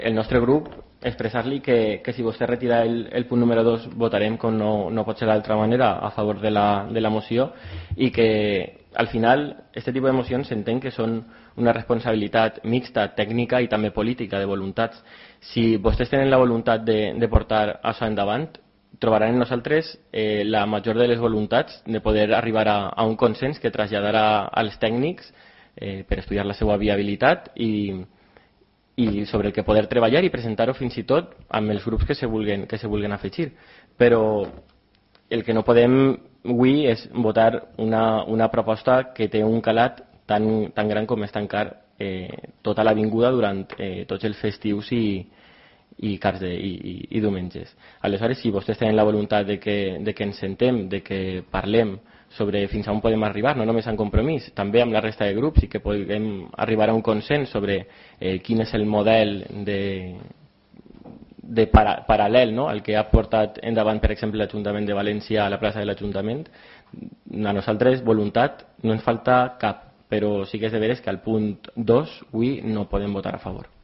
El nostre grup, expressar-li que si vostè retira el punt número 2 votarem, com no pot ser d'altra manera, a favor de la moció, i que al final aquest tipus de mocions s'entén que són una responsabilitat mixta, tècnica i també política, de voluntats. Si vostès tenen la voluntat de portar això endavant, trobaran en nosaltres la major de les voluntats de poder arribar a un consens que traslladarà als tècnics per estudiar la seva viabilitat i sobre el que poder treballar i presentar-ho fins i tot amb els grups que se vulguin afegir. Però el que no podem avui és votar una proposta que té un calat tan gran com és tancar tota l'avinguda durant tots els festius i diumenges. Aleshores, si vostès tenen la voluntat de que ens sentem, de que parlem sobre fins a on podem arribar, no només en compromís, també amb la resta de grups, i que puguem arribar a un consens sobre quin és el model paral·lel, no?, al que ha portat endavant, per exemple, l'Ajuntament de València a la plaça de l'Ajuntament. A nosaltres voluntat no ens falta cap, però sí que és de veres que al punt 2 avui no podem votar a favor.